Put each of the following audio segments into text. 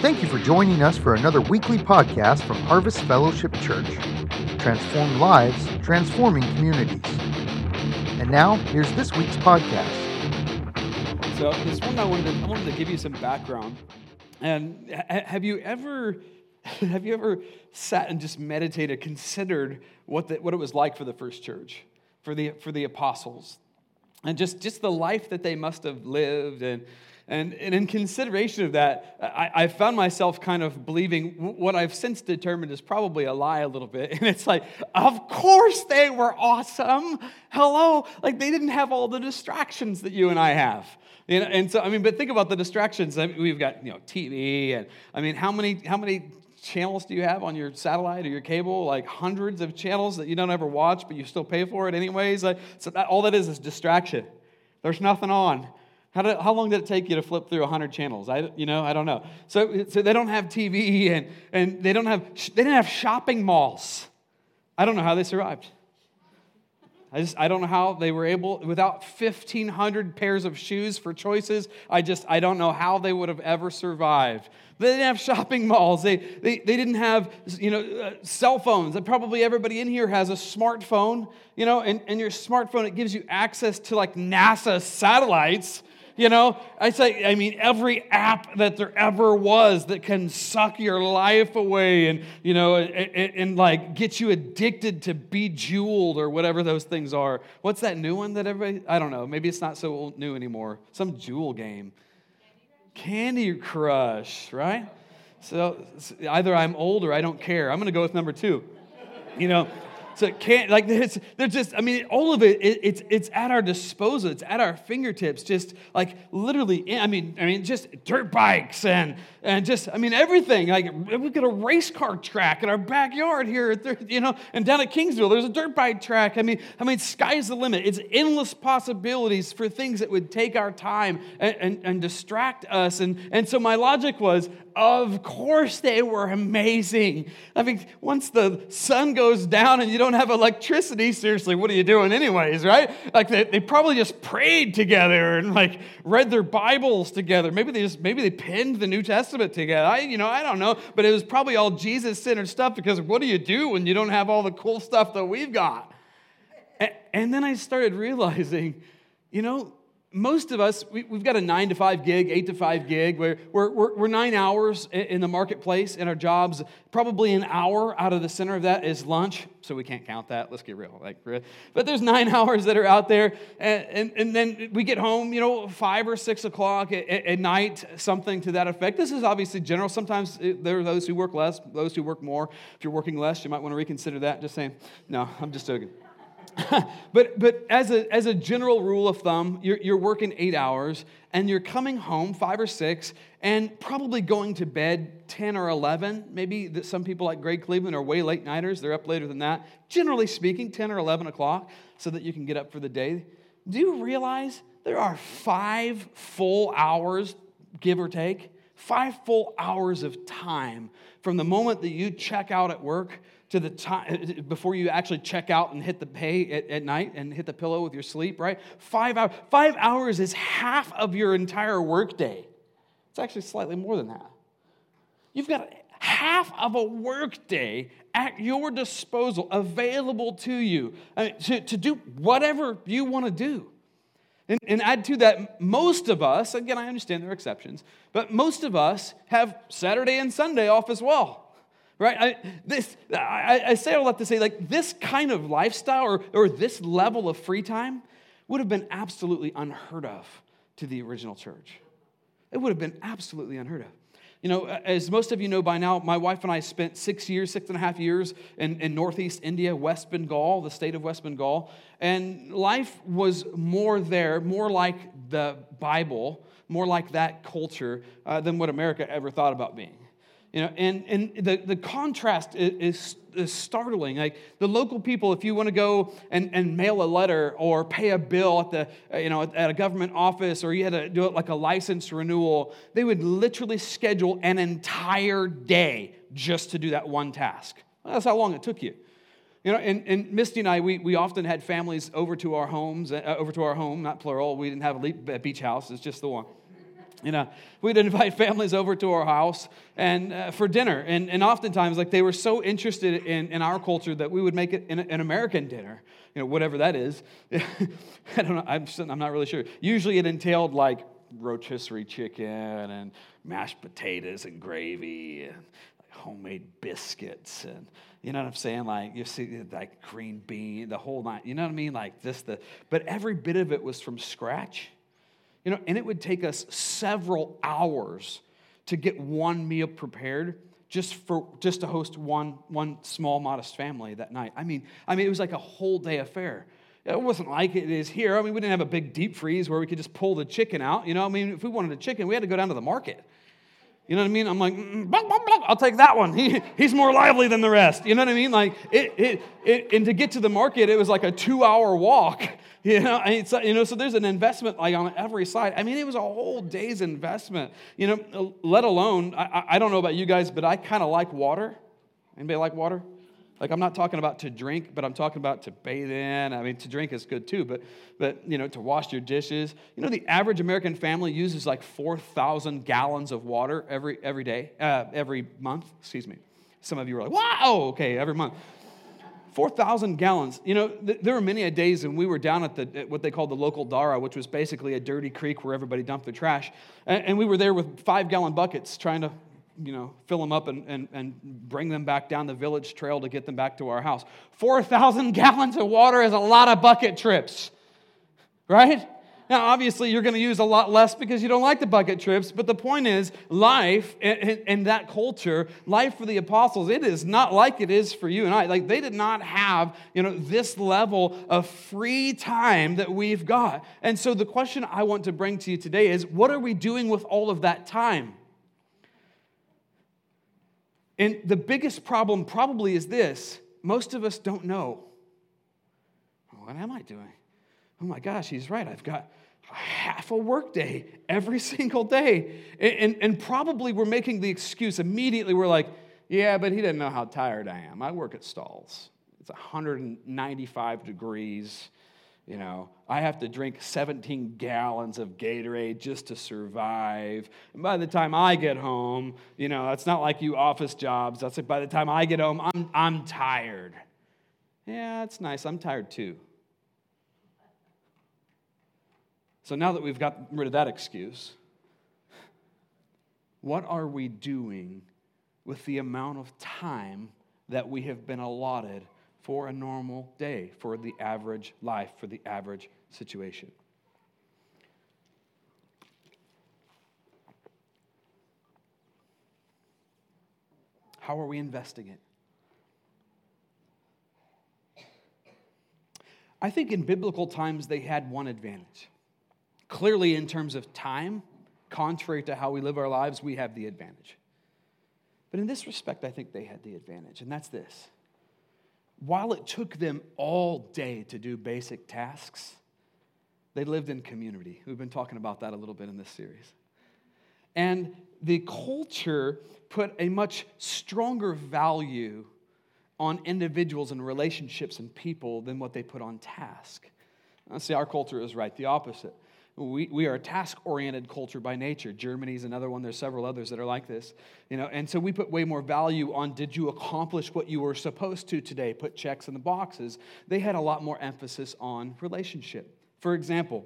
Thank you for joining us for another weekly podcast from Harvest Fellowship Church. Transform lives, transforming communities. And now, here's this week's podcast. So this one I wanted to give you some background. And have you ever sat and just meditated, considered what it was like for the first church, for the apostles, and just the life that they must have lived? And in consideration of that, I found myself kind of believing what I've since determined is probably a lie a little bit. And it's like, of course they were awesome. Hello. Like, they didn't have all the distractions that you and I have. You know, and so, but think about the distractions. We've got, TV, and how many channels do you have on your satellite or your cable? Like hundreds of channels that you don't ever watch, but you still pay for it anyways. All that is distraction. There's nothing on. How long did it take you to flip through 100 channels? I don't know. So they don't have TV and they didn't have shopping malls. I don't know how they survived. I don't know how they were able, without 1,500 pairs of shoes for choices, I don't know how they would have ever survived. They didn't have shopping malls. They didn't have, cell phones. Probably everybody in here has a smartphone, and your smartphone, it gives you access to like NASA satellites. Every app that there ever was that can suck your life away and like get you addicted to Bejeweled or whatever those things are. What's that new one that everybody, I don't know, maybe it's not so new anymore. Some Jewel game. Candy Crush, right? So either I'm old or I don't care. I'm going to go with number 2. So it can't, like, they're just, all of it, it's at our disposal. It's at our fingertips, just like literally, just dirt bikes and just, everything. Like, we've got a race car track in our backyard here, and down at Kingsville, there's a dirt bike track. Sky's the limit. It's endless possibilities for things that would take our time and distract us. And so my logic was, of course they were amazing. Once the sun goes down and you don't have electricity, seriously, what are you doing anyways, right? Like, they probably just prayed together and like read their Bibles together. Maybe they penned the New Testament together. I don't know, but it was probably all Jesus-centered stuff, because what do you do when you don't have all the cool stuff that we've got? And then I started realizing, most of us, we've got a 9 to 5 gig, 8 to 5 gig, where we're 9 hours in the marketplace in our jobs. Probably an hour out of the center of that is lunch, so we can't count that. Let's get real. But there's 9 hours that are out there, and then we get home, 5 or 6 o'clock at night, something to that effect. This is obviously general. Sometimes there are those who work less, those who work more. If you're working less, you might want to reconsider that. Just saying. No, I'm just joking. But as a general rule of thumb, you're working 8 hours and you're coming home 5 or 6 and probably going to bed 10 or 11. Maybe some people like Greg Cleveland are way late nighters. They're up later than that. Generally speaking, 10 or 11 o'clock so that you can get up for the day. Do you realize there are 5 full hours, give or take, 5 full hours of time from the moment that you check out at work to the time before you actually check out and hit the pay at night and hit the pillow with your sleep, right? 5 hours. 5 hours is half of your entire workday. It's actually slightly more than that. You've got half of a workday at your disposal, available to you to do whatever you want to do. And add to that, most of us, again, I understand there are exceptions, but most of us have Saturday and Sunday off as well. Right? I say all that to say, like, this kind of lifestyle or this level of free time would have been absolutely unheard of to the original church. It would have been absolutely unheard of. As most of you know by now, my wife and I spent 6.5 years in northeast India, West Bengal, the state of West Bengal, and life was more there, more like the Bible, more like that culture than what America ever thought about being. And the contrast is startling. Like, the local people, if you want to go and mail a letter or pay a bill at a government office, or you had to do it like a license renewal, they would literally schedule an entire day just to do that one task. Well, that's how long it took you. And Misty and I, we often had families over to our home, not plural. We didn't have a beach house, it's just the one. We'd invite families over to our house and for dinner. And oftentimes, like, they were so interested in our culture that we would make it an American dinner, whatever that is. I don't know. I'm not really sure. Usually it entailed, like, rotisserie chicken and mashed potatoes and gravy and homemade biscuits and, you know what I'm saying? Like, you see, like, green bean, the whole night. You know what I mean? Like, but every bit of it was from scratch. And it would take us several hours to get one meal prepared just to host one small, modest family that night. I mean, it was like a whole day affair. It wasn't like it is here. I mean, we didn't have a big deep freeze where we could just pull the chicken out. If we wanted a chicken, we had to go down to the market. You know what I mean? I'm like, I'll take that one. He's more lively than the rest. You know what I mean? Like, and to get to the market, it was like a 2-hour walk. So there's an investment, like, on every side. I mean, it was a whole day's investment. Let alone, I don't know about you guys, but I kind of like water. Anybody like water? Like, I'm not talking about to drink, but I'm talking about to bathe in. I mean, to drink is good too, but to wash your dishes. The average American family uses like 4,000 gallons of water every month. Excuse me. Some of you are like, wow, okay, every month. 4,000 gallons. There were many days when we were down at what they called the local Dara, which was basically a dirty creek where everybody dumped their trash. And we were there with 5-gallon buckets trying to, fill them up and bring them back down the village trail to get them back to our house. 4,000 gallons of water is a lot of bucket trips, right? Now, obviously, you're going to use a lot less because you don't like the bucket trips, but the point is, life in that culture, life for the apostles, it is not like it is for you and I. Like, they did not have, this level of free time that we've got. And so the question I want to bring to you today is, what are we doing with all of that time? And the biggest problem probably is this: most of us don't know. What am I doing? Oh my gosh, he's right. I've got half a work day every single day. And probably we're making the excuse immediately. We're like, yeah, but he didn't know how tired I am. I work at Stalls. It's 195 degrees. I have to drink 17 gallons of Gatorade just to survive. And by the time I get home, it's not like you office jobs. That's like, by the time I get home, I'm tired. Yeah, that's nice. I'm tired too. So now that we've got rid of that excuse, what are we doing with the amount of time that we have been allotted for a normal day, for the average life, for the average situation? How are we investing it? I think in biblical times they had one advantage. Clearly, in terms of time, contrary to how we live our lives, we have the advantage. But in this respect, I think they had the advantage, and that's this. While it took them all day to do basic tasks, they lived in community. We've been talking about that a little bit in this series. And the culture put a much stronger value on individuals and relationships and people than what they put on task. Now, see, our culture is right the opposite. We are a task-oriented culture by nature. Germany's another one. There's several others that are like this. And so we put way more value on, did you accomplish what you were supposed to today? Put checks in the boxes. They had a lot more emphasis on relationship. For example,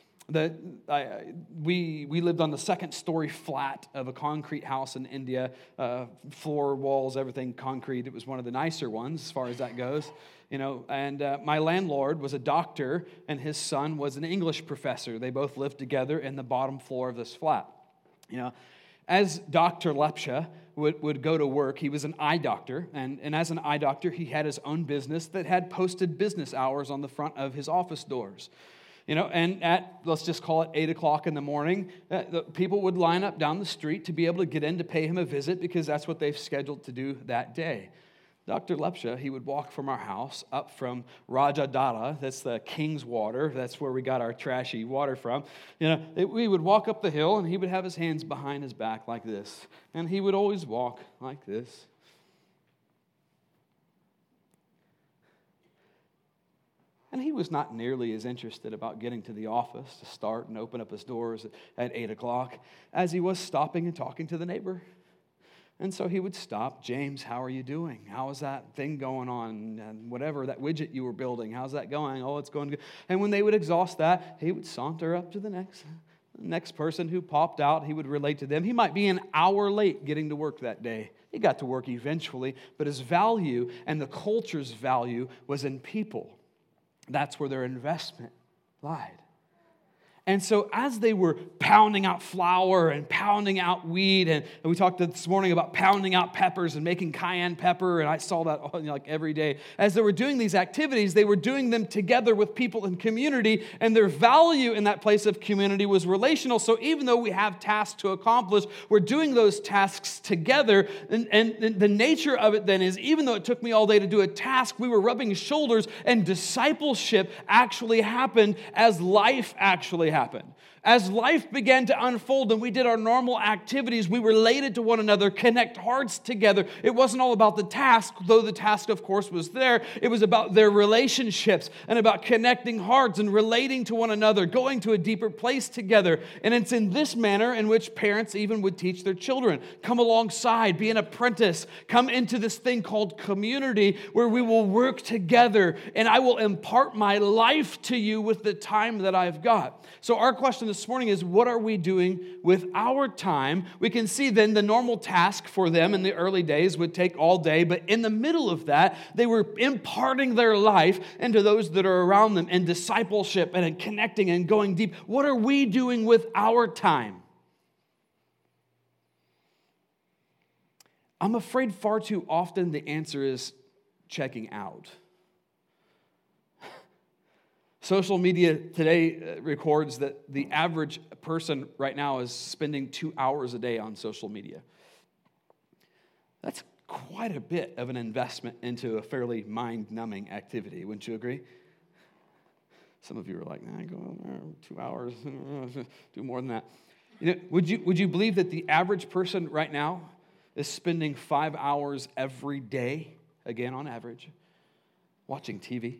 we lived on the second-story flat of a concrete house in India. Floor, walls, everything concrete. It was one of the nicer ones as far as that goes. And my landlord was a doctor, and his son was an English professor. They both lived together in the bottom floor of this flat. As Dr. Lepsha would go to work, he was an eye doctor, and as an eye doctor, he had his own business that had posted business hours on the front of his office doors. And at, let's just call it 8 o'clock in the morning, the people would line up down the street to be able to get in to pay him a visit because that's what they've scheduled to do that day. Dr. Lepsha, he would walk from our house up from Rajadara, that's the King's Water, that's where we got our trashy water from. We would walk up the hill, and he would have his hands behind his back like this, and he would always walk like this. And he was not nearly as interested about getting to the office to start and open up his doors at 8 o'clock as he was stopping and talking to the neighbor. And so he would stop. James, how are you doing? How is that thing going on? And whatever, that widget you were building, how's that going? Oh, it's going good. And when they would exhaust that, he would saunter up to the next person who popped out. He would relate to them. He might be an hour late getting to work that day. He got to work eventually, but his value and the culture's value was in people. That's where their investment lied. And so as they were pounding out flour and pounding out wheat, and we talked this morning about pounding out peppers and making cayenne pepper, and I saw that like every day. As they were doing these activities, they were doing them together with people in community, and their value in that place of community was relational. So even though we have tasks to accomplish, we're doing those tasks together. And the nature of it then is, even though it took me all day to do a task, we were rubbing shoulders, and discipleship actually happened as life actually happened. As life began to unfold and we did our normal activities, we related to one another, connect hearts together. It wasn't all about the task, though the task, of course, was there. It was about their relationships and about connecting hearts and relating to one another, going to a deeper place together. And it's in this manner in which parents even would teach their children. Come alongside, be an apprentice, come into this thing called community where we will work together and I will impart my life to you with the time that I've got. So our question this morning is, what are we doing with our time? We can see then the normal task for them in the early days would take all day, but in the middle of that, they were imparting their life into those that are around them in discipleship and in connecting and going deep. What are we doing with our time? I'm afraid far too often the answer is checking out. Social media today records that the average person right now is spending 2 hours a day on social media. That's quite a bit of an investment into a fairly mind-numbing activity, wouldn't you agree? Some of you are like, nah, go on there, 2 hours, do more than that. You know, would you believe that the average person right now is spending 5 hours every day, again on average, watching TV?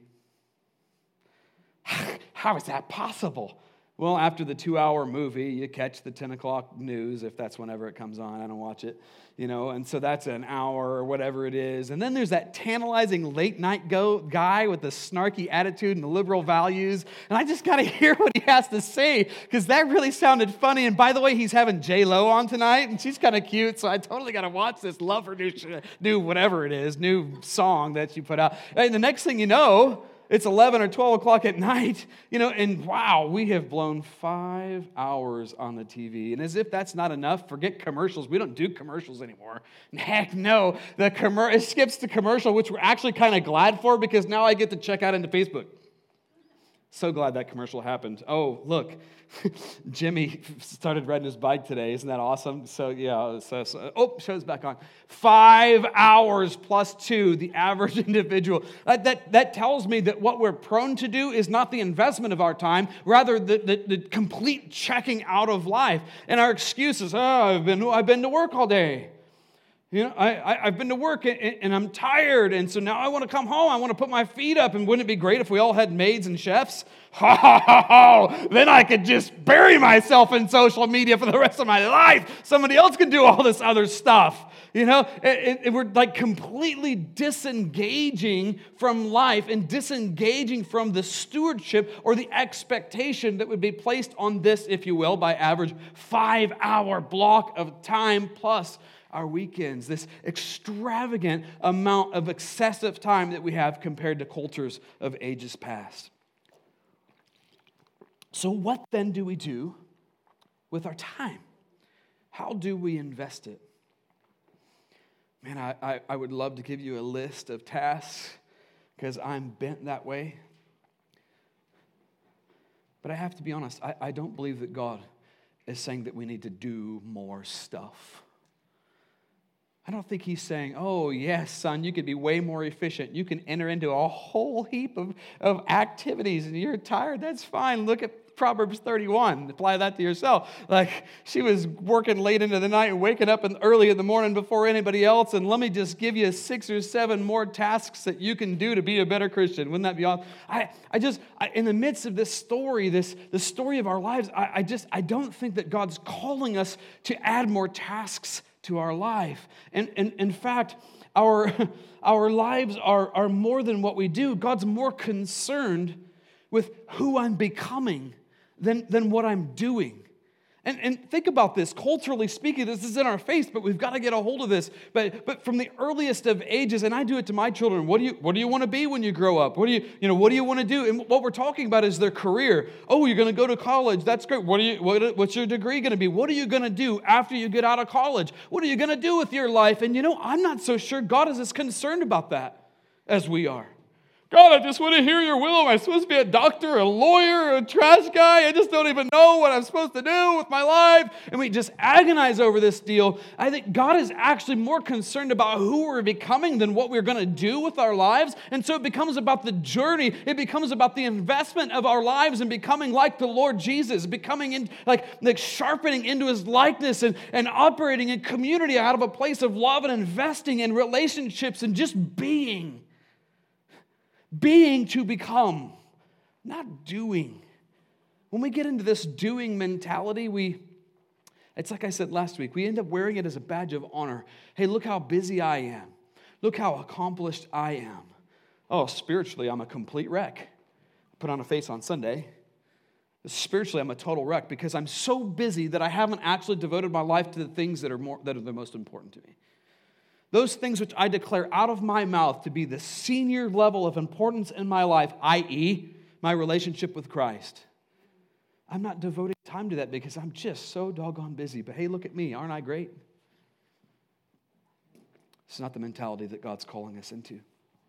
How is that possible? Well, after the 2-hour movie, you catch the 10 o'clock news, if that's whenever it comes on. I don't watch it, and so that's an hour or whatever it is. And then there's that tantalizing late-night guy with the snarky attitude and the liberal values. And I just got to hear what he has to say, because that really sounded funny. And by the way, he's having J-Lo on tonight, and she's kind of cute, so I totally got to watch this, love her new whatever it is, new song that she put out. And the next thing you know, it's 11 or 12 o'clock at night, and wow, we have blown 5 hours on the TV. And as if that's not enough, forget commercials. We don't do commercials anymore. Heck no. It skips the commercial, which we're actually kind of glad for, because now I get to check out into Facebook. So glad that commercial happened. Oh, look, Jimmy started riding his bike today. Isn't that awesome? So, yeah. Show's back on. 5 hours plus 2, the average individual. That tells me that what we're prone to do is not the investment of our time, rather the complete checking out of life. And our excuses, I've been to work all day. I've been to work and I'm tired, and so now I want to come home. I want to put my feet up, and wouldn't it be great if we all had maids and chefs? Then I could just bury myself in social media for the rest of my life. Somebody else can do all this other stuff. We're like completely disengaging from life and disengaging from the stewardship or the expectation that would be placed on this, if you will, by average 5-hour block of time plus our weekends, this extravagant amount of excessive time that we have compared to cultures of ages past. So what then do we do with our time? How do we invest it? Man, I would love to give you a list of tasks because I'm bent that way. But I have to be honest, I don't believe that God is saying that we need to do more stuff. I don't think he's saying, oh, yes, son, you could be way more efficient. You can enter into a whole heap of activities, and you're tired. That's fine. Look at Proverbs 31. Apply that to yourself. Like, she was working late into the night and waking up early in the morning before anybody else, and let me just give you 6 or 7 more tasks that you can do to be a better Christian. Wouldn't that be awesome? In the midst of this story, the story of our lives, I don't think that God's calling us to add more tasks to our life. And in fact, our lives are more than what we do. God's more concerned with who I'm becoming than what I'm doing. And think about this. Culturally speaking, this is in our face, but we've got to get a hold of this. But from the earliest of ages, and I do it to my children, what do you want to be when you grow up? What do you want to do? And what we're talking about is their career. Oh, you're going to go to college. That's great. What's your degree going to be? What are you going to do after you get out of college? What are you going to do with your life? And I'm not so sure God is as concerned about that as we are. God, I just want to hear your will. Am I supposed to be a doctor, a lawyer, a trash guy? I just don't even know what I'm supposed to do with my life. And we just agonize over this deal. I think God is actually more concerned about who we're becoming than what we're going to do with our lives. And so it becomes about the journey. It becomes about the investment of our lives and becoming like the Lord Jesus, becoming in, like sharpening into his likeness and operating in community out of a place of love and investing in relationships and just being. Being to become, not doing. When we get into this doing mentality, it's like I said last week, we end up wearing it as a badge of honor. Hey, look how busy I am. Look how accomplished I am. Oh, spiritually, I'm a complete wreck. Put on a face on Sunday. Spiritually, I'm a total wreck because I'm so busy that I haven't actually devoted my life to the things that are the most important to me. Those things which I declare out of my mouth to be the senior level of importance in my life, i.e., my relationship with Christ. I'm not devoting time to that because I'm just so doggone busy. But hey, look at me. Aren't I great? It's not the mentality that God's calling us into.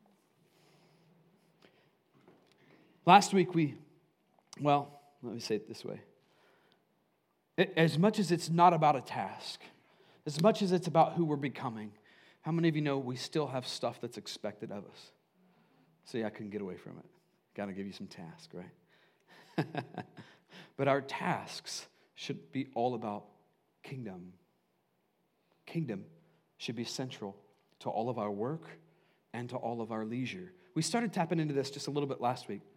Last week let me say it this way. As much as it's not about a task, as much as it's about who we're becoming, how many of you know we still have stuff that's expected of us? See, I couldn't get away from it. Got to give you some tasks, right? But our tasks should be all about kingdom. Kingdom should be central to all of our work and to all of our leisure. We started tapping into this just a little bit last week.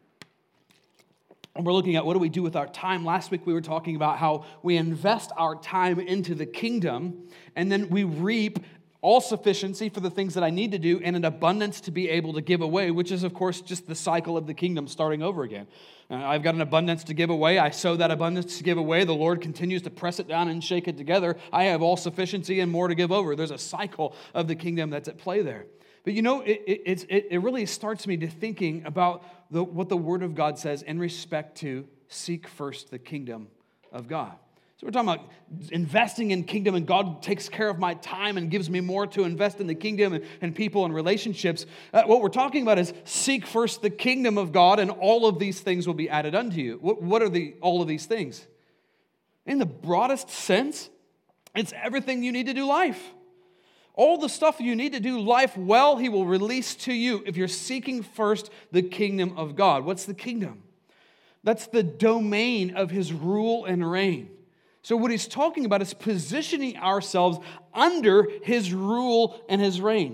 And we're looking at what do we do with our time. Last week we were talking about how we invest our time into the kingdom and then we reap all sufficiency for the things that I need to do and an abundance to be able to give away, which is, of course, just the cycle of the kingdom starting over again. I've got an abundance to give away. I sow that abundance to give away. The Lord continues to press it down and shake it together. I have all sufficiency and more to give over. There's a cycle of the kingdom that's at play there. But it really starts me to thinking about what the Word of God says in respect to seek first the kingdom of God. So we're talking about investing in kingdom, and God takes care of my time and gives me more to invest in the kingdom and people and relationships. What we're talking about is seek first the kingdom of God, and all of these things will be added unto you. What are all of these things? In the broadest sense, it's everything you need to do life. All the stuff you need to do life well, He will release to you if you're seeking first the kingdom of God. What's the kingdom? That's the domain of His rule and reign. So what he's talking about is positioning ourselves under His rule and His reign.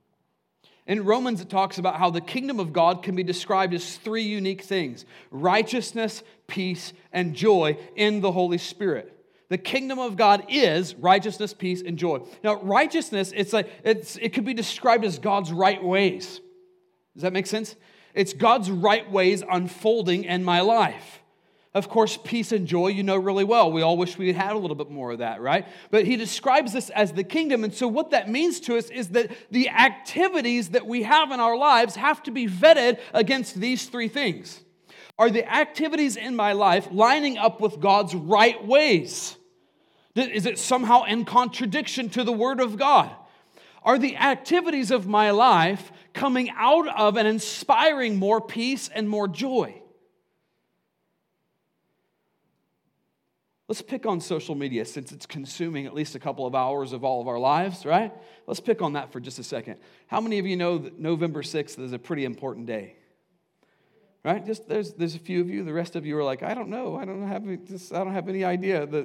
In Romans, it talks about how the kingdom of God can be described as 3 unique things: righteousness, peace, and joy in the Holy Spirit. The kingdom of God is righteousness, peace, and joy. Now, righteousness, it could be described as God's right ways. Does that make sense? It's God's right ways unfolding in my life. Of course, peace and joy, you know really well. We all wish we had a little bit more of that, right? But he describes this as the kingdom. And so what that means to us is that the activities that we have in our lives have to be vetted against these 3 things. Are the activities in my life lining up with God's right ways? Is it somehow in contradiction to the Word of God? Are the activities of my life coming out of and inspiring more peace and more joy? Let's pick on social media since it's consuming at least a couple of hours of all of our lives, right? Let's pick on that for just a second. How many of you know that November 6th is a pretty important day? Right? Just there's a few of you. The rest of you are like, I don't know. I don't have any idea that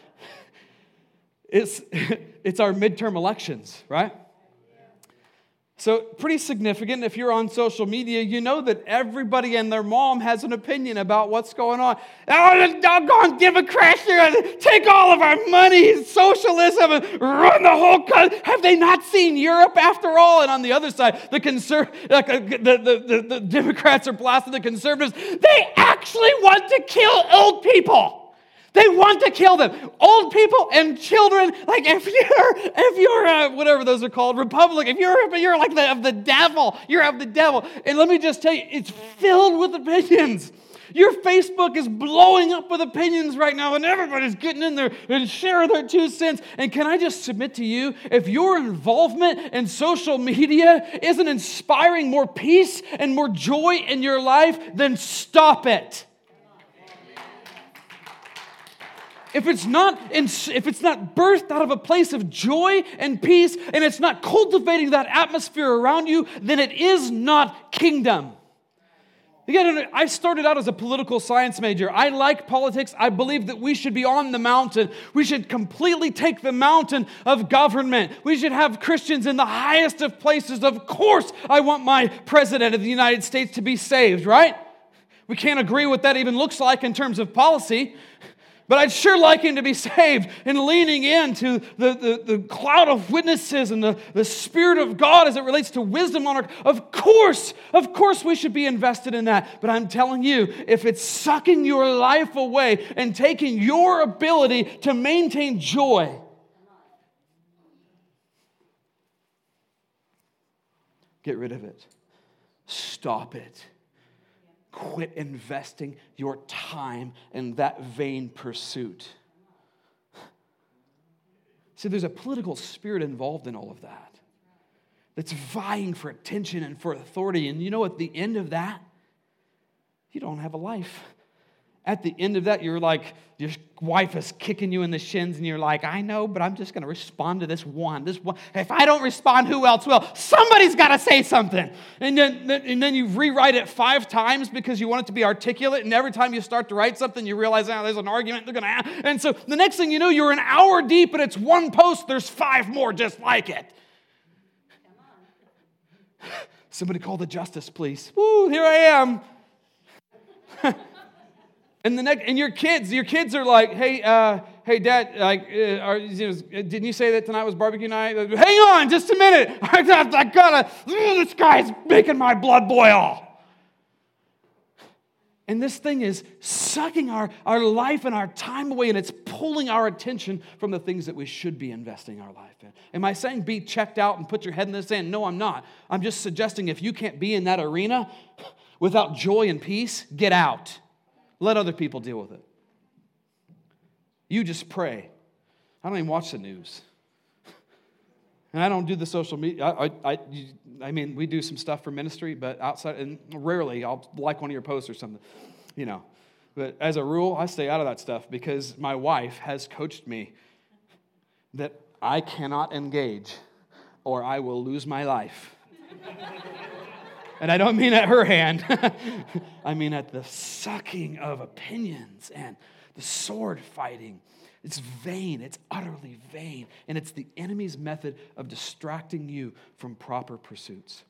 it's our midterm elections, right? So pretty significant. If you're on social media, you know that everybody and their mom has an opinion about what's going on. Oh, the doggone Democrats, they're going to take all of our money, socialism, and run the whole country. Have they not seen Europe after all? And on the other side, the Democrats are blasting the conservatives. They actually want to kill old people. They want to kill them. Old people and children. Like if you're whatever those are called, Republican, if you're like of the devil, you're of the devil. And let me just tell you, it's filled with opinions. Your Facebook is blowing up with opinions right now, and everybody's getting in there and sharing their 2 cents. And can I just submit to you, if your involvement in social media isn't inspiring more peace and more joy in your life, then stop it. If it's not birthed out of a place of joy and peace, and it's not cultivating that atmosphere around you, then it is not kingdom. Again, I started out as a political science major. I like politics. I believe that we should be on the mountain. We should completely take the mountain of government. We should have Christians in the highest of places. Of course, I want my president of the United States to be saved, right? We can't agree what that even looks like in terms of policy. But I'd sure like him to be saved and leaning into the cloud of witnesses and the Spirit of God as it relates to wisdom on earth. Of course we should be invested in that. But I'm telling you, if it's sucking your life away and taking your ability to maintain joy, get rid of it. Stop it. Quit investing your time in that vain pursuit. See, there's a political spirit involved in all of that. That's vying for attention and for authority. And you know, at the end of that, you don't have a life. At the end of that, you're like, your wife is kicking you in the shins and you're like, I know, but I'm just going to respond to this one. If I don't respond, who else will? Somebody's got to say something. And then you rewrite it 5 times because you want it to be articulate. And every time you start to write something, you realize, there's an argument they're going to have. And so the next thing you know, you're an hour deep and it's one post. There's 5 more just like it. Somebody call the justice, please. Woo, here I am. And your kids are like, hey, Dad, like, didn't you say that tonight was barbecue night? Hang on, just a minute. This guy's making my blood boil. And this thing is sucking our life and our time away, and it's pulling our attention from the things that we should be investing our life in. Am I saying be checked out and put your head in the sand? No, I'm not. I'm just suggesting if you can't be in that arena without joy and peace, get out. Let other people deal with it. You just pray. I don't even watch the news. And I don't do the social media. I mean, we do some stuff for ministry, but outside, and rarely I'll like one of your posts or something, But as a rule, I stay out of that stuff because my wife has coached me that I cannot engage or I will lose my life. And I don't mean at her hand. I mean at the sucking of opinions and the sword fighting. It's vain. It's utterly vain. And it's the enemy's method of distracting you from proper pursuits.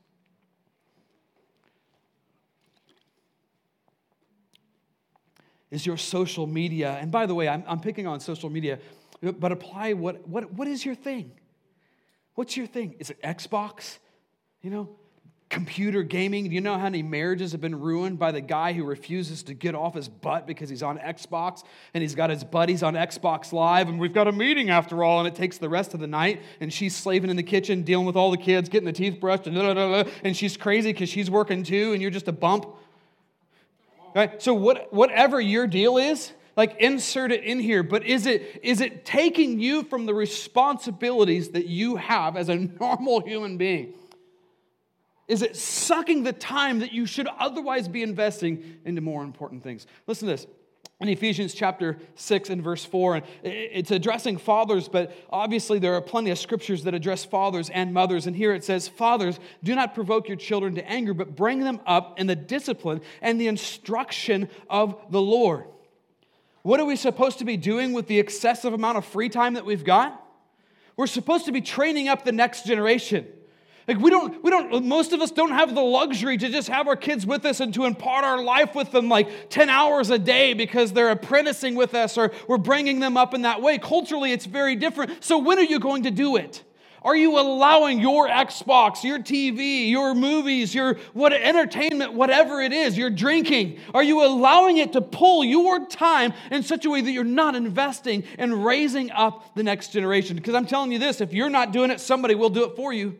Is your social media, and by the way, I'm picking on social media, but apply what is your thing? What's your thing? Is it Xbox? Computer gaming. Do you know how many marriages have been ruined by the guy who refuses to get off his butt because he's on Xbox and he's got his buddies on Xbox Live and we've got a meeting after all, and it takes the rest of the night and she's slaving in the kitchen dealing with all the kids, getting the teeth brushed and she's crazy because she's working too and you're just a bump. Right? So whatever your deal is, like insert it in here, but is it taking you from the responsibilities that you have as a normal human being? Is it sucking the time that you should otherwise be investing into more important things? Listen to this. in Ephesians chapter 6 and verse 4. And it's addressing fathers, but obviously there are plenty of scriptures that address fathers and mothers. And here it says, "Fathers, do not provoke your children to anger, but bring them up in the discipline and the instruction of the Lord." What are we supposed to be doing with the excessive amount of free time that we've got? We're supposed to be training up the next generation. Like most of us don't have the luxury to just have our kids with us and to impart our life with them like 10 hours a day because they're apprenticing with us or we're bringing them up in that way. Culturally, it's very different. So when are you going to do it? Are you allowing your Xbox, your TV, your movies, your entertainment, whatever it is, your drinking, are you allowing it to pull your time in such a way that you're not investing in raising up the next generation? Because I'm telling you this, if you're not doing it, somebody will do it for you.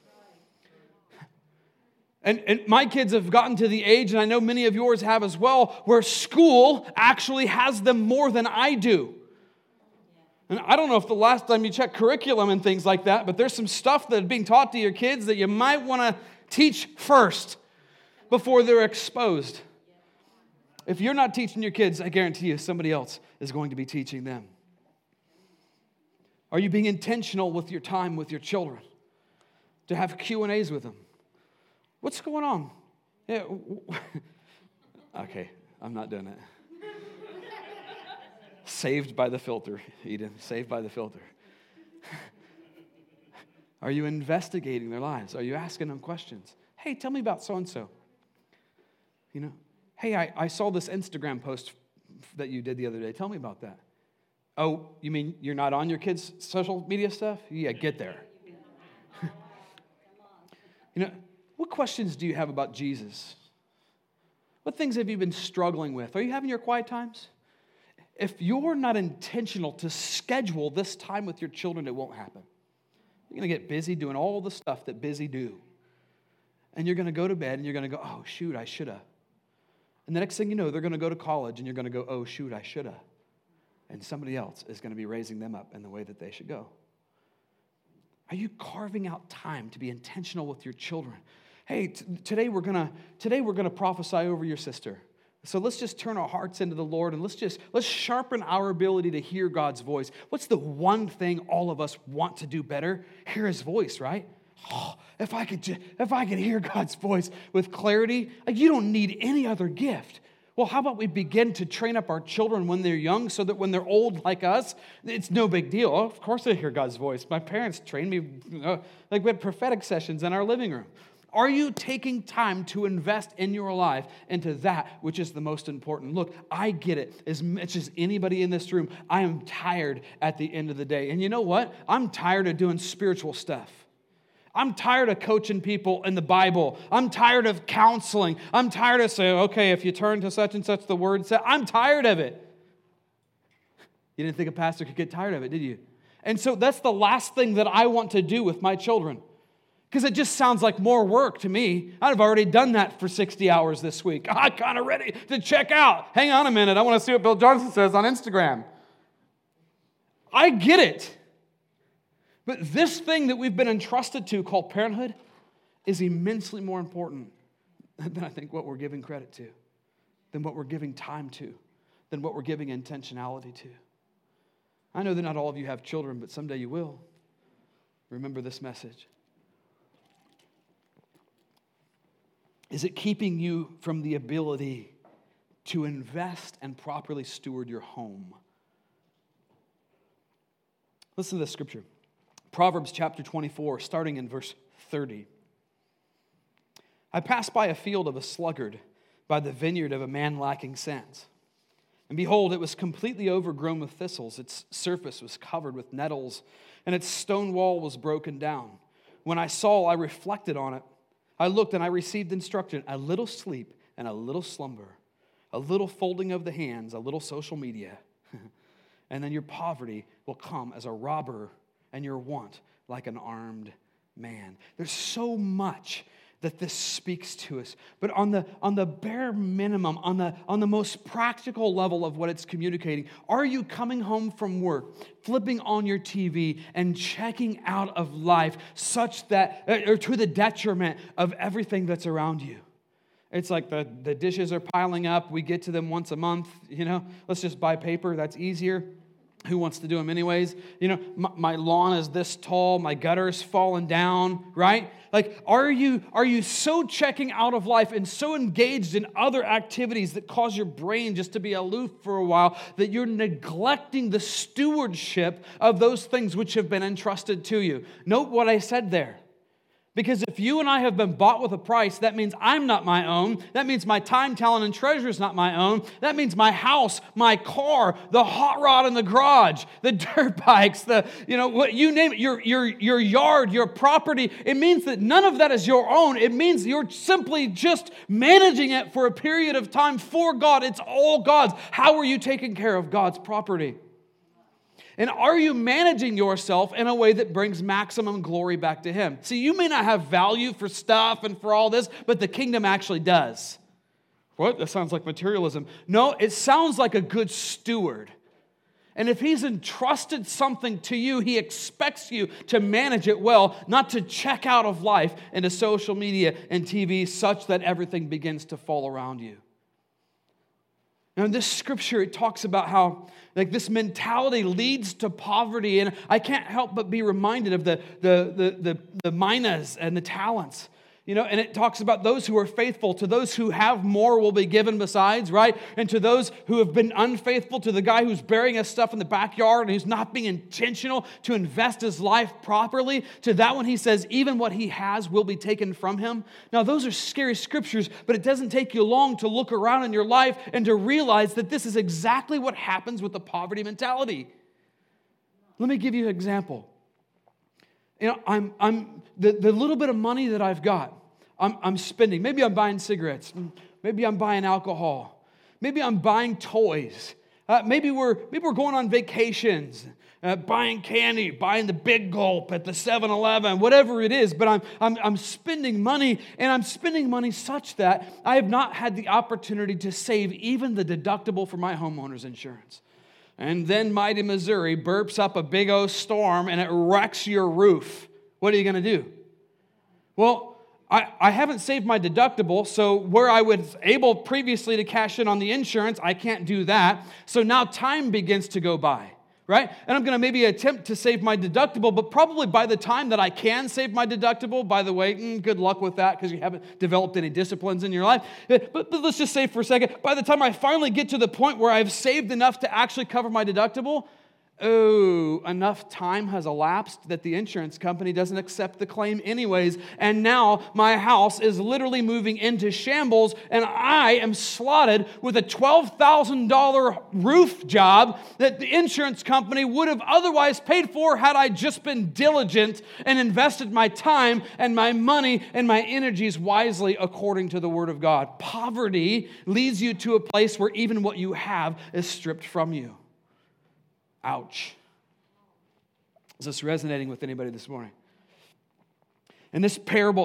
And my kids have gotten to the age, and I know many of yours have as well, where school actually has them more than I do. And I don't know if the last time you checked curriculum and things like that, but there's some stuff that's being taught to your kids that you might want to teach first before they're exposed. If you're not teaching your kids, I guarantee you somebody else is going to be teaching them. Are you being intentional with your time with your children? To have Q&As with them? What's going on? Yeah. Okay, I'm not doing it. Saved by the filter, Eden. Saved by the filter. Are you investigating their lives? Are you asking them questions? Hey, tell me about so-and-so. Hey, I saw this Instagram post that you did the other day. Tell me about that. Oh, you mean you're not on your kids' social media stuff? Yeah, get there. What questions do you have about Jesus? What things have you been struggling with? Are you having your quiet times? If you're not intentional to schedule this time with your children, it won't happen. You're going to get busy doing all the stuff that busy do. And you're going to go to bed and you're going to go, oh, shoot, I should have. And the next thing you know, they're going to go to college and you're going to go, oh, shoot, I should have. And somebody else is going to be raising them up in the way that they should go. Are you carving out time to be intentional with your children? Hey, today we're gonna prophesy over your sister. So let's just turn our hearts into the Lord and let's sharpen our ability to hear God's voice. What's the one thing all of us want to do better? Hear His voice, right? Oh, if I could hear God's voice with clarity, like you don't need any other gift. Well, how about we begin to train up our children when they're young so that when they're old like us, it's no big deal. Oh, of course I hear God's voice. My parents trained me, like we had prophetic sessions in our living room. Are you taking time to invest in your life into that which is the most important? Look, I get it as much as anybody in this room. I am tired at the end of the day. And you know what? I'm tired of doing spiritual stuff. I'm tired of coaching people in the Bible. I'm tired of counseling. I'm tired of saying, okay, if you turn to such and such, the word said, I'm tired of it. You didn't think a pastor could get tired of it, did you? And so that's the last thing that I want to do with my children. Because it just sounds like more work to me. I've already done that for 60 hours this week. I'm kind of ready to check out. Hang on a minute. I want to see what Bill Johnson says on Instagram. I get it. But this thing that we've been entrusted to called parenthood is immensely more important than I think what we're giving credit to, than what we're giving time to, than what we're giving intentionality to. I know that not all of you have children, but someday you will. Remember this message. Is it keeping you from the ability to invest and properly steward your home? Listen to this scripture. Proverbs chapter 24, starting in verse 30. I passed by a field of a sluggard, by the vineyard of a man lacking sense. And behold, it was completely overgrown with thistles. Its surface was covered with nettles, and its stone wall was broken down. When I saw, I reflected on it. I looked and I received instruction, a little sleep and a little slumber, a little folding of the hands, a little social media. And then your poverty will come as a robber and your want like an armed man. There's so much that this speaks to us. But on the bare minimum, on the most practical level of what it's communicating, are you coming home from work, flipping on your TV, and checking out of life such that, or to the detriment of everything that's around you? It's like the dishes are piling up. We get to them once a month, Let's just buy paper. That's easier. Who wants to do them anyways? My lawn is this tall. My gutter's fallen down, right? Like, are you so checking out of life and so engaged in other activities that cause your brain just to be aloof for a while that you're neglecting the stewardship of those things which have been entrusted to you? Note what I said there. Because if you and I have been bought with a price, that means I'm not my own. That means my time, talent, and treasure is not my own. That means my house, my car, the hot rod in the garage, the dirt bikes, what you name it, your yard, your property. It means that none of that is your own. It means you're simply just managing it for a period of time for God. It's all God's. How are you taking care of God's property? And are you managing yourself in a way that brings maximum glory back to Him? See, you may not have value for stuff and for all this, but the kingdom actually does. What? That sounds like materialism. No, it sounds like a good steward. And if He's entrusted something to you, He expects you to manage it well, not to check out of life into social media and TV such that everything begins to fall around you. Now, in this scripture, it talks about how this mentality leads to poverty, and I can't help but be reminded of the minas and the talents. And it talks about those who are faithful. To those who have more will be given besides, right? And to those who have been unfaithful, to the guy who's burying his stuff in the backyard and who's not being intentional to invest his life properly, to that one he says, even what he has will be taken from him. Now, those are scary scriptures, but it doesn't take you long to look around in your life and to realize that this is exactly what happens with the poverty mentality. Let me give you an example. I'm the little bit of money that I've got, I'm spending. Maybe I'm buying cigarettes. Maybe I'm buying alcohol. Maybe I'm buying toys. Maybe we're going on vacations, buying candy, buying the big gulp at the 7-Eleven, whatever it is. But I'm spending money, and I'm spending money such that I have not had the opportunity to save even the deductible for my homeowner's insurance. And then mighty Missouri burps up a big old storm and it wrecks your roof. What are you going to do? Well, I haven't saved my deductible, so where I was able previously to cash in on the insurance, I can't do that. So now time begins to go by, right? And I'm going to maybe attempt to save my deductible, but probably by the time that I can save my deductible, by the way, good luck with that because you haven't developed any disciplines in your life. But let's just say for a second, by the time I finally get to the point where I've saved enough to actually cover my deductible, enough time has elapsed that the insurance company doesn't accept the claim anyways. And now my house is literally moving into shambles and I am slotted with a $12,000 roof job that the insurance company would have otherwise paid for had I just been diligent and invested my time and my money and my energies wisely according to the Word of God. Poverty leads you to a place where even what you have is stripped from you. Ouch. Is this resonating with anybody this morning? And this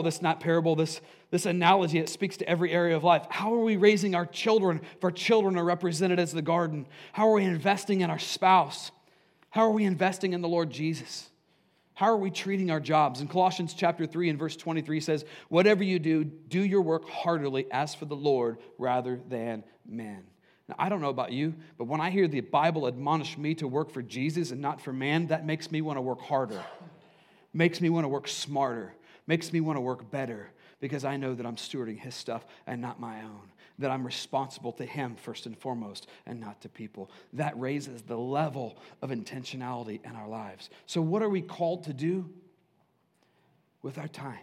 analogy, it speaks to every area of life. How are we raising our children if our children are represented as the garden? How are we investing in our spouse? How are we investing in the Lord Jesus? How are we treating our jobs? In Colossians chapter 3 and verse 23 says, whatever you do, do your work heartily as for the Lord rather than men. Now, I don't know about you, but when I hear the Bible admonish me to work for Jesus and not for man, that makes me want to work harder, makes me want to work smarter, makes me want to work better, because I know that I'm stewarding His stuff and not my own, that I'm responsible to Him first and foremost and not to people. That raises the level of intentionality in our lives. So what are we called to do with our time?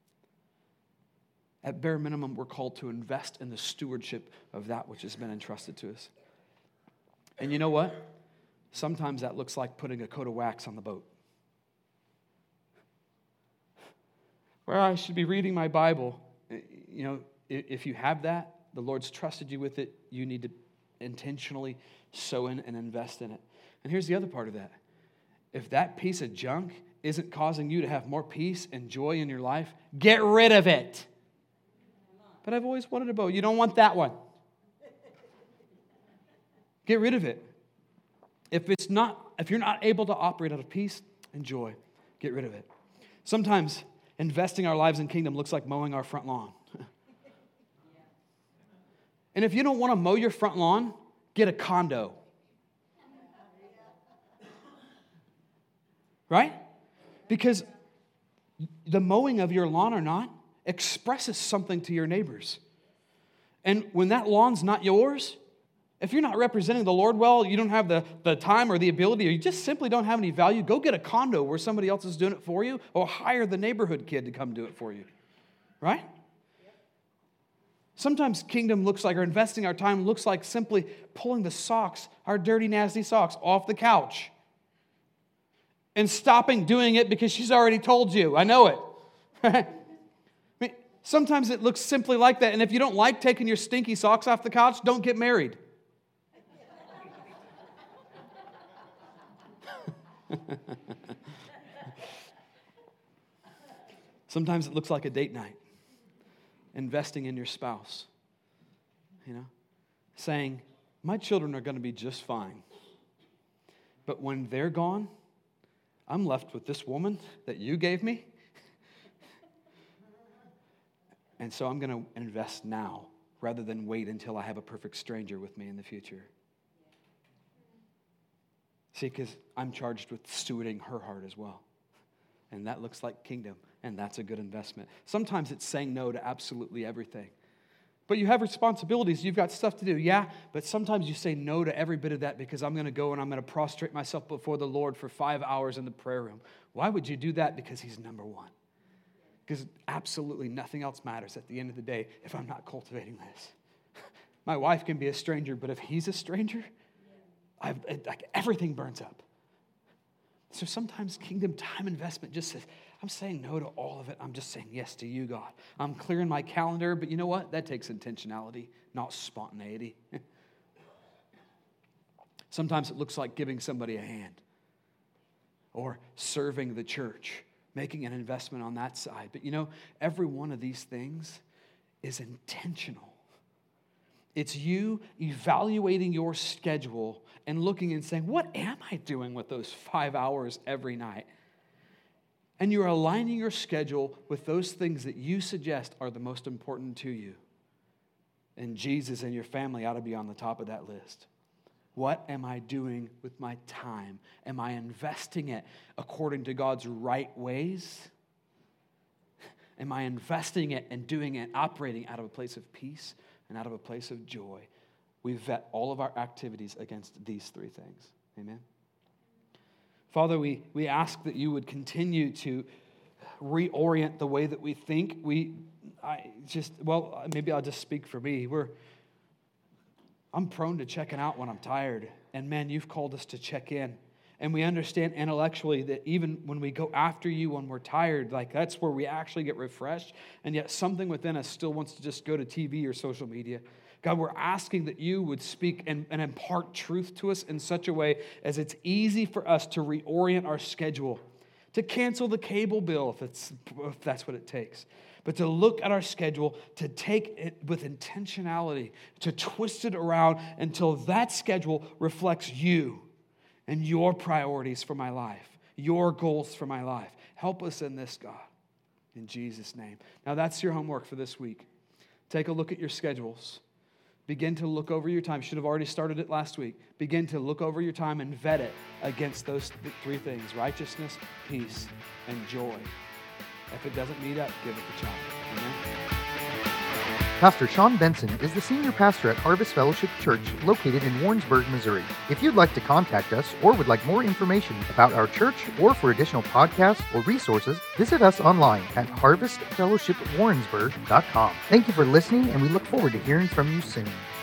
At bare minimum, we're called to invest in the stewardship of that which has been entrusted to us. And you know what? Sometimes that looks like putting a coat of wax on the boat. Where I should be reading my Bible, if you have that, the Lord's trusted you with it, you need to intentionally sow in and invest in it. And here's the other part of that. If that piece of junk isn't causing you to have more peace and joy in your life, get rid of it. But I've always wanted a boat. You don't want that one. Get rid of it. If you're not able to operate out of peace and joy, get rid of it. Sometimes investing our lives in kingdom looks like mowing our front lawn. And if you don't want to mow your front lawn, get a condo. Right? Because the mowing of your lawn or not expresses something to your neighbors. And when that lawn's not yours, if you're not representing the Lord well, you don't have the time or the ability, or you just simply don't have any value, go get a condo where somebody else is doing it for you, or hire the neighborhood kid to come do it for you. Right? Sometimes kingdom looks like, or investing our time looks like simply pulling the socks, our dirty, nasty socks, off the couch. And stopping doing it because she's already told you. I know it. I mean, sometimes it looks simply like that. And if you don't like taking your stinky socks off the couch, don't get married. Sometimes it looks like a date night. Investing in your spouse. Saying, my children are going to be just fine. But when they're gone, I'm left with this woman that you gave me. And so I'm going to invest now rather than wait until I have a perfect stranger with me in the future. See, because I'm charged with stewarding her heart as well. And that looks like kingdom, and that's a good investment. Sometimes it's saying no to absolutely everything. But you have responsibilities. You've got stuff to do. Yeah, but sometimes you say no to every bit of that because I'm going to go and I'm going to prostrate myself before the Lord for 5 hours in the prayer room. Why would you do that? Because He's number one. Because absolutely nothing else matters at the end of the day if I'm not cultivating this. My wife can be a stranger, but if He's a stranger, everything burns up. So sometimes kingdom time investment just says, I'm saying no to all of it. I'm just saying yes to you, God. I'm clearing my calendar, but you know what? That takes intentionality, not spontaneity. Sometimes it looks like giving somebody a hand or serving the church, making an investment on that side. But every one of these things is intentional. It's you evaluating your schedule and looking and saying, what am I doing with those 5 hours every night? And you're aligning your schedule with those things that you suggest are the most important to you. And Jesus and your family ought to be on the top of that list. What am I doing with my time? Am I investing it according to God's right ways? Am I investing it and doing it, operating out of a place of peace and out of a place of joy? We vet all of our activities against these three things. Amen. Father, we ask that you would continue to reorient the way that we think. Maybe I'll just speak for me. I'm prone to checking out when I'm tired. And man, you've called us to check in. And we understand intellectually that even when we go after you when we're tired, that's where we actually get refreshed. And yet something within us still wants to just go to TV or social media. God, we're asking that you would speak and impart truth to us in such a way as it's easy for us to reorient our schedule, to cancel the cable bill if that's what it takes, but to look at our schedule, to take it with intentionality, to twist it around until that schedule reflects you and your priorities for my life, your goals for my life. Help us in this, God, in Jesus' name. Now that's your homework for this week. Take a look at your schedules. Begin to look over your time. Should have already started it last week. Begin to look over your time and vet it against those three things: righteousness, peace, and joy. If it doesn't meet up, give it a shot. Amen. Pastor Sean Benson is the senior pastor at Harvest Fellowship Church located in Warrensburg, Missouri. If you'd like to contact us or would like more information about our church or for additional podcasts or resources, visit us online at harvestfellowshipwarrensburg.com. Thank you for listening, and we look forward to hearing from you soon.